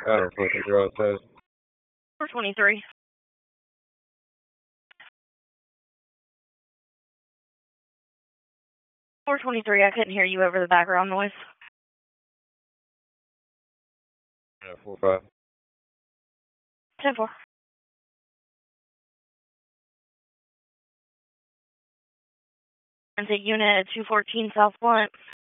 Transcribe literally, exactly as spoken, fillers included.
Adam, you're outside. four twenty-three. four twenty-three, I couldn't hear you over the background noise. Yeah, four five. ten four. And the unit at two fourteen South Blunt.